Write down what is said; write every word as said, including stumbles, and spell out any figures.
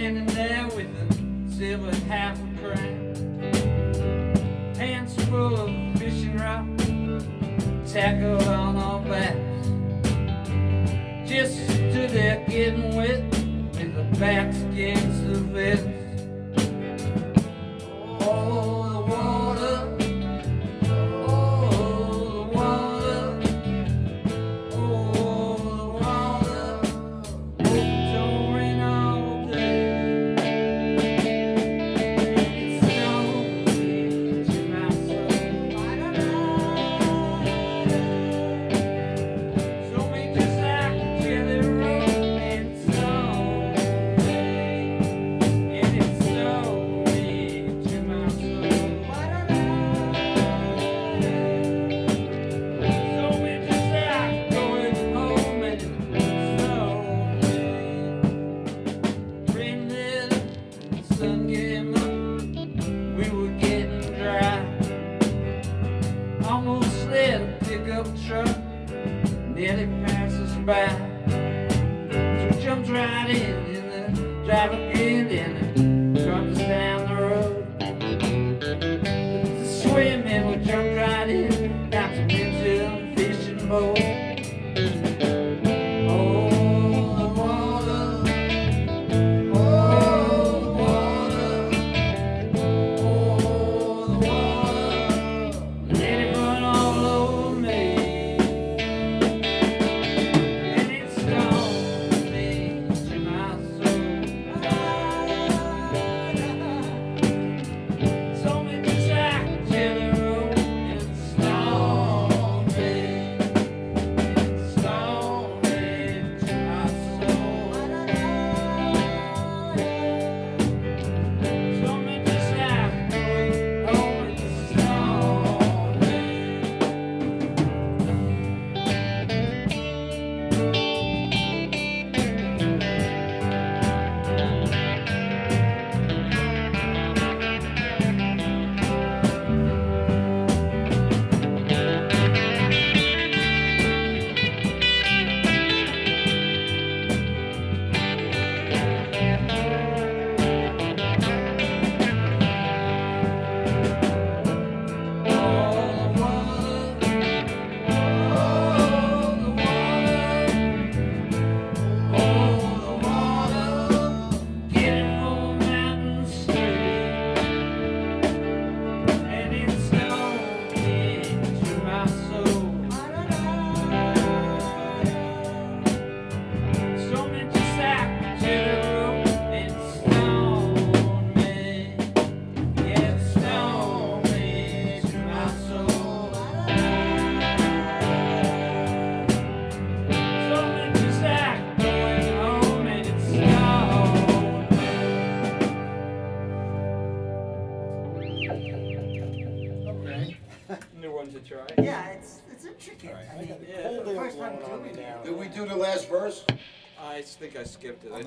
standing there with a silver half a crown, hands full of fishing rods, tackled on our backs. Just stood there getting wet with the backs against the fence. Oh, the water, oh, the water, oh, the water. Don't rain all day. It's snowing to my soul. I don't know. So me just like a jelly roll and snowing, and it's snowing to my soul. I don't know. So me just like going home and it's snowing. Rain lit up, the sun came up, we were getting dry. Almost let a pickup truck nearly pass us by. So we jumped right in, and the driver get in and trucked us down the road. With the swimming, we jumped right in, got some into the fishing boat. Oh, the water, oh, the water, oh, the water, let it run all over me, and it stung me to my soul. So me just like a jelly roll, and it stung me, it stung me to my soul. So me just like going home, and it stung me. Okay. New one to try. Yeah, it's it's intricate. I mean, Yeah. the first time doing it. Did we do the last verse? I think I skipped it. I